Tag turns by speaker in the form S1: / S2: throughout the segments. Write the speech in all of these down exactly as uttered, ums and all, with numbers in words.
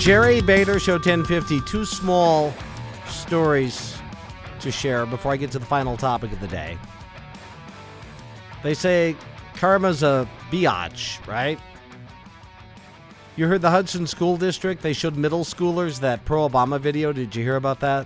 S1: Jerry Bader, Show ten fifty. Two small stories to share before I get to the final topic of the day. They say karma's a biatch, right? You heard the Hudson School District? They showed middle schoolers that pro-Obama video. Did you hear about that?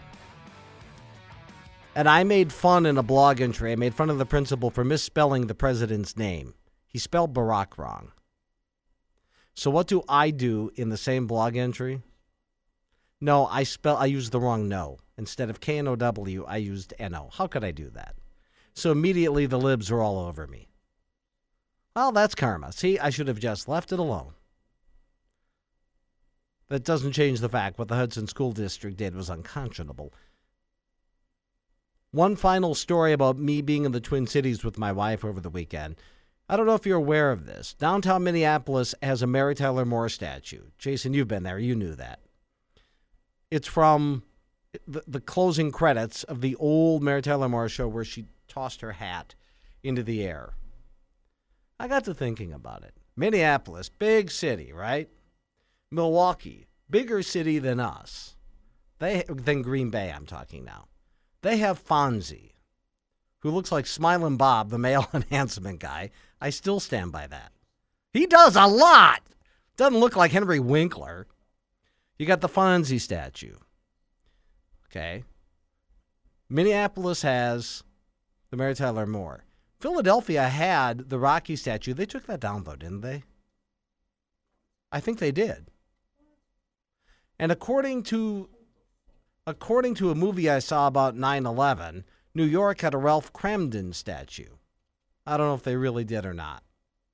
S1: And I made fun in a blog entry. I made fun of the principal for misspelling the president's name. He spelled Barack wrong. So what do I do in the same blog entry? No, I spell I used the wrong no. Instead of K N O W, I used N O. How could I do that? So immediately the libs are all over me. Well, that's karma. See, I should have just left it alone. That doesn't change the fact what the Hudson School District did was unconscionable. One final story about me being in the Twin Cities with my wife over the weekend. I don't know if you're aware of this. Downtown Minneapolis has a Mary Tyler Moore statue. Jason, you've been there. You knew that. It's from the, the closing credits of the old Mary Tyler Moore show where she tossed her hat into the air. I got to thinking about it. Minneapolis, big city, right? Milwaukee, bigger city than us. They than Green Bay, I'm talking now. They have Fonzie, who looks like Smiling Bob, the male enhancement guy. I still stand by that. He does a lot. Doesn't look like Henry Winkler. You got the Fonzie statue. Okay. Minneapolis has the Mary Tyler Moore. Philadelphia had the Rocky statue. They took that down, though, didn't they? I think they did. And according to according to a movie I saw about nine eleven, New York had a Ralph Cramden statue. I don't know if they really did or not.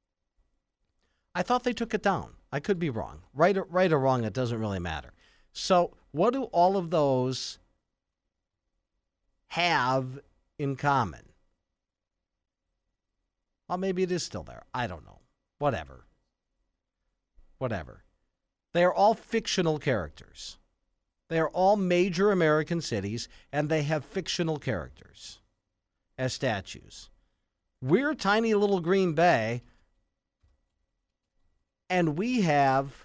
S1: I thought they took it down. I could be wrong. Right or, right or wrong, it doesn't really matter. So what do all of those have in common? Well, maybe it is still there. I don't know. Whatever. Whatever. They are all fictional characters. They are all major American cities, and they have fictional characters as statues. We're tiny little Green Bay, and we have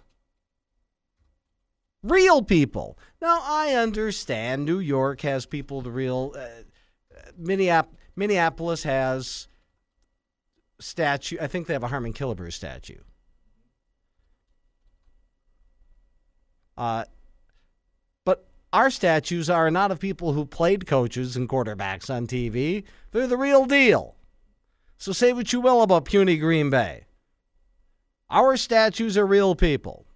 S1: real people. Now, I understand New York has people to real... Uh, Minneap- Minneapolis has statue. I think they have a Harmon Killebrew statue. Uh, but our statues are not of people who played coaches and quarterbacks on T V. They're the real deal. So say what you will about puny Green Bay. Our statues are real people.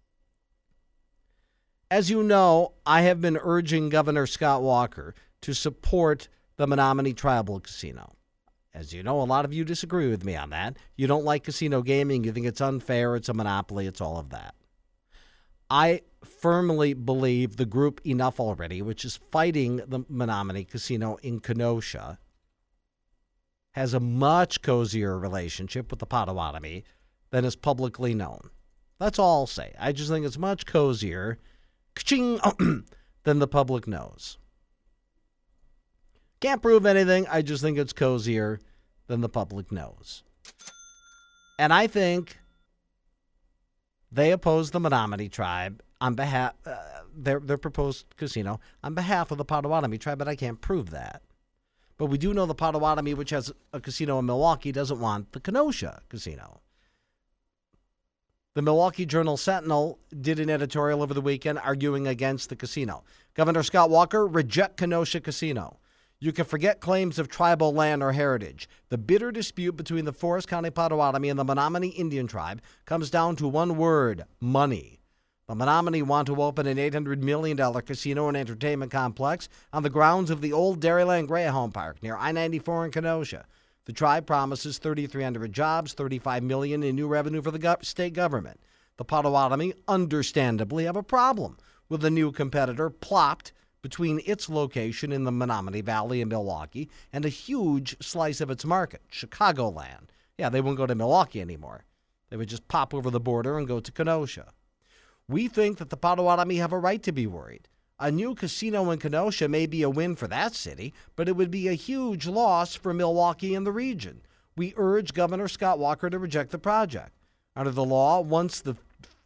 S1: As you know, I have been urging Governor Scott Walker to support the Menominee Tribal Casino. As you know, a lot of you disagree with me on that. You don't like casino gaming. You think it's unfair. It's a monopoly. It's all of that. I firmly believe the group Enough Already, which is fighting the Menominee Casino in Kenosha, has a much cozier relationship with the Potawatomi than is publicly known. That's all I'll say. I just think it's much cozier than the public knows. Can't prove anything. I just think it's cozier than the public knows. And I think they oppose the Menominee tribe on behalf, uh, their, their proposed casino on behalf of the Potawatomi tribe, but I can't prove that. But we do know the Potawatomi, which has a casino in Milwaukee, doesn't want the Kenosha casino. The Milwaukee Journal-Sentinel did an editorial over the weekend arguing against the casino. Governor Scott Walker, reject Kenosha Casino. You can forget claims of tribal land or heritage. The bitter dispute between the Forest County Potawatomi and the Menominee Indian tribe comes down to one word, money. The Menominee want to open an eight hundred million dollars casino and entertainment complex on the grounds of the old Dairyland Greyhound Park near I ninety-four in Kenosha. The tribe promises three thousand three hundred jobs, thirty-five million dollars in new revenue for the go- state government. The Potawatomi, understandably, have a problem with the new competitor plopped between its location in the Menominee Valley in Milwaukee and a huge slice of its market, Chicagoland. Yeah, they won't go to Milwaukee anymore. They would just pop over the border and go to Kenosha. We think that the Potawatomi have a right to be worried. A new casino in Kenosha may be a win for that city, but it would be a huge loss for Milwaukee and the region. We urge Governor Scott Walker to reject the project. Under the law, once the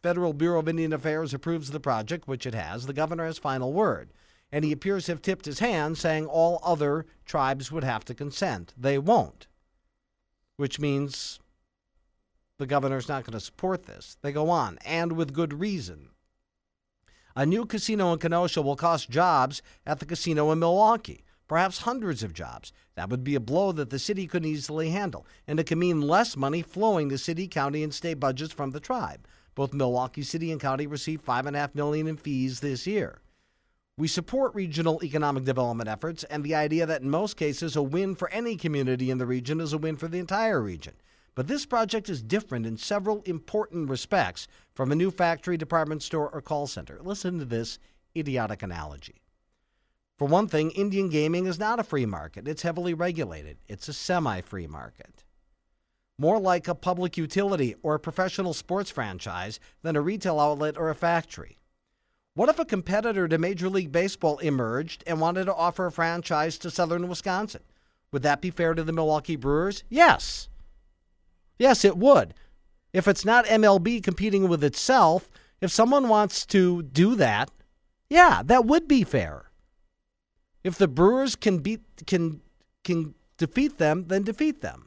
S1: Federal Bureau of Indian Affairs approves the project, which it has, the governor has final word. And he appears to have tipped his hand, saying all other tribes would have to consent. They won't, which means the governor's not going to support this. They go on, and with good reason. A new casino in Kenosha will cost jobs at the casino in Milwaukee, perhaps hundreds of jobs. That would be a blow that the city couldn't easily handle, and it could mean less money flowing to city, county, and state budgets from the tribe. Both Milwaukee City and County received five point five million dollars in fees this year. We support regional economic development efforts and the idea that in most cases a win for any community in the region is a win for the entire region. But this project is different in several important respects from a new factory, department store, or call center. Listen to this idiotic analogy. For one thing, Indian gaming is not a free market. It's heavily regulated. It's a semi-free market. More like a public utility or a professional sports franchise than a retail outlet or a factory. What if a competitor to Major League Baseball emerged and wanted to offer a franchise to Southern Wisconsin? Would that be fair to the Milwaukee Brewers? Yes. Yes, it would. If it's not M L B competing with itself, if someone wants to do that, yeah, that would be fair. If the Brewers can beat can can defeat them, then defeat them.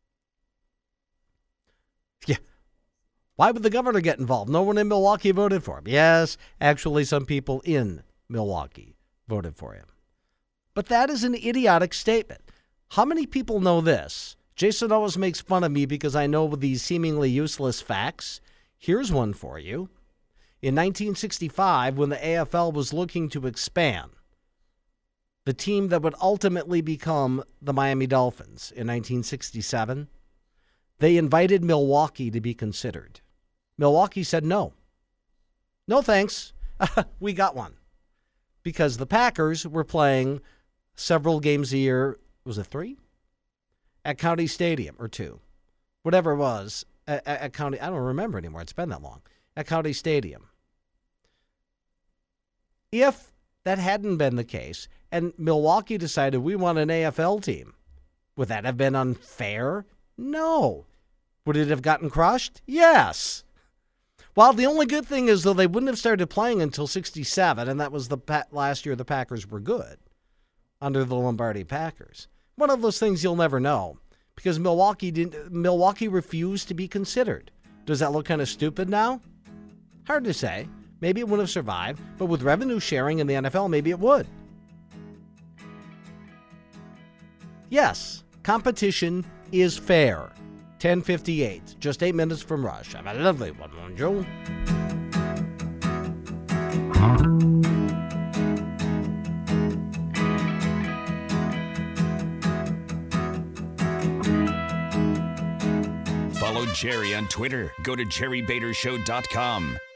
S1: Yeah. Why would the governor get involved? No one in Milwaukee voted for him. Yes, actually some people in Milwaukee voted for him. But that is an idiotic statement. How many people know this? Jason always makes fun of me because I know these seemingly useless facts. Here's one for you. In nineteen sixty-five, when the A F L was looking to expand, the team that would ultimately become the Miami Dolphins in nineteen sixty-seven, they invited Milwaukee to be considered. Milwaukee said no. No thanks. We got one. Because the Packers were playing several games a year. Was it three? At County Stadium, or two. Whatever it was. At, at County, I don't remember anymore. It's been that long. At County Stadium. If that hadn't been the case, and Milwaukee decided we want an A F L team, would that have been unfair? No. Would it have gotten crushed? Yes. Well, the only good thing is, though, they wouldn't have started playing until sixty-seven, and that was the last year the Packers were good under the Lombardi Packers. One of those things you'll never know, because Milwaukee didn't. Milwaukee refused to be considered. Does that look kind of stupid now? Hard to say. Maybe it wouldn't have survived, but with revenue sharing in the N F L, maybe it would. Yes, competition is fair. ten fifty-eight, just eight minutes from Rush. Have a lovely one, won't you?
S2: Follow Jerry on Twitter. Go to jerry bader show dot com.